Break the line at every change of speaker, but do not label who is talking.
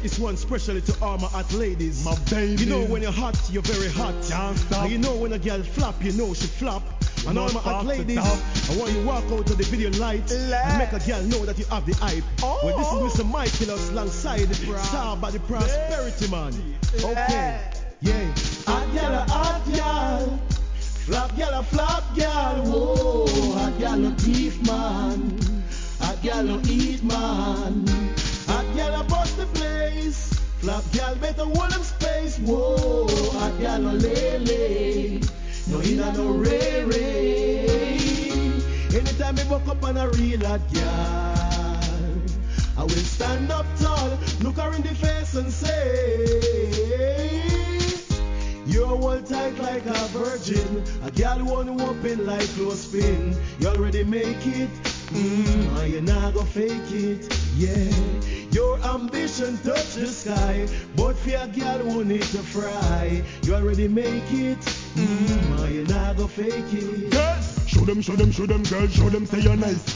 this one specially to all my hot ladies.
My baby.
You know when you're hot, you're very hot.
Can't stop.
And you know when a girl flap, you know she flop. And all my hot
stop to
ladies,
top.
I want you walk out to the video light and make a girl know that you have the hype. Well, this is Mr. Michael alongside Star by the Prosperity Man. Okay, yeah. Hot girl, a hot girl. Flop girl, a flop girl. Whoa, hot girl, no thief man. Hot girl, no eat man. Hot girl, a bust the place. Flop girl, better hold them space. Whoa, hot girl, no lay. No inna no ray. Anytime me buck up on a real hot girl, I will stand up tall, look her in the face and say, you're all tight like a virgin. A girl won't open like clothespin. You already make it, and you not go fake it. Yeah, your ambition touch the sky, but for a girl who need to fry, you already make it, and you not go fake it.
Yes. Show them, girl, show them say you're nice.